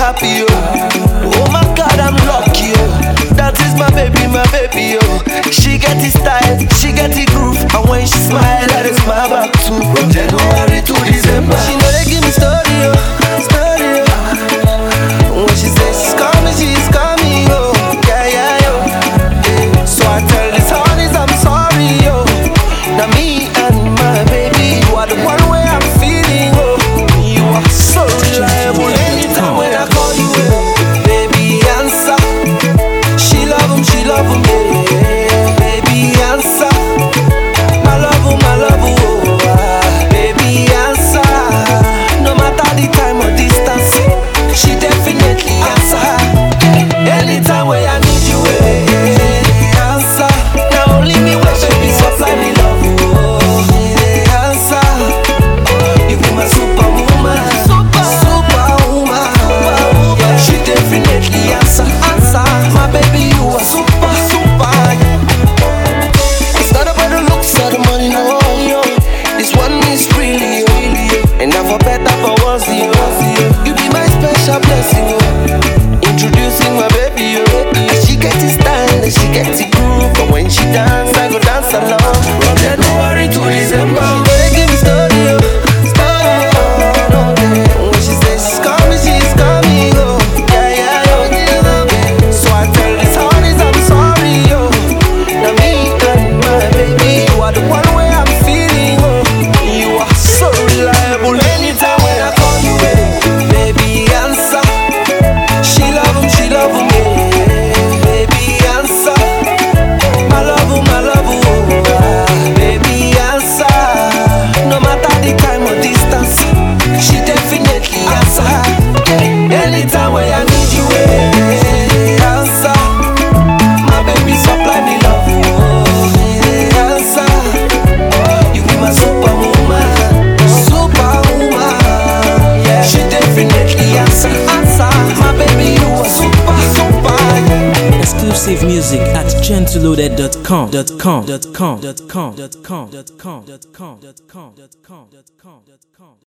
happy, oh. Oh my God, I'm lucky, oh. That is my baby, oh. She get the style, she get the groove, and when she smile, I just smile back too. From January to December, she know they give me story, oh, story, oh. When she says she's coming, oh, yeah, yo. So I tell these honeys I'm sorry, yo. Now me and my baby, you are the one way I'm feeling, oh. You are so reliable anytime when I call you, baby, answer. She love him, yeah. Baby, answer. My love, oh, baby, answer. No matter the time or distance, she definitely answer. Anytime when I need you, answer. Now only me when baby supply me love, oh, answer. You be my superwoman, superwoman. Yeah, she definitely answer. My baby, you are super. It's not about the looks or the money, no. This one is really, and now for better, for worse, you be my special blessing, introducing my baby, and she gets the style, and she gets the groove. But when she dance, I go dance along. From January to December, they give me story, story. When she says she's coming, oh, yeah. So I tell these honeys I'm sorry, oh. Now me and my baby, you are the one way I'm feeling, oh. You are so reliable anytime when I call you, baby, answer. She love him, yeah. Baby, answer. My love, oh, baby, answer. No matter the time or distance, she definitely answer. Anytime when I need you, answer. My baby supply me love, oh, answer. You be my superwoman, yeah. She definitely answer. My baby, you are super. Exclusive music at gentleloaded.com.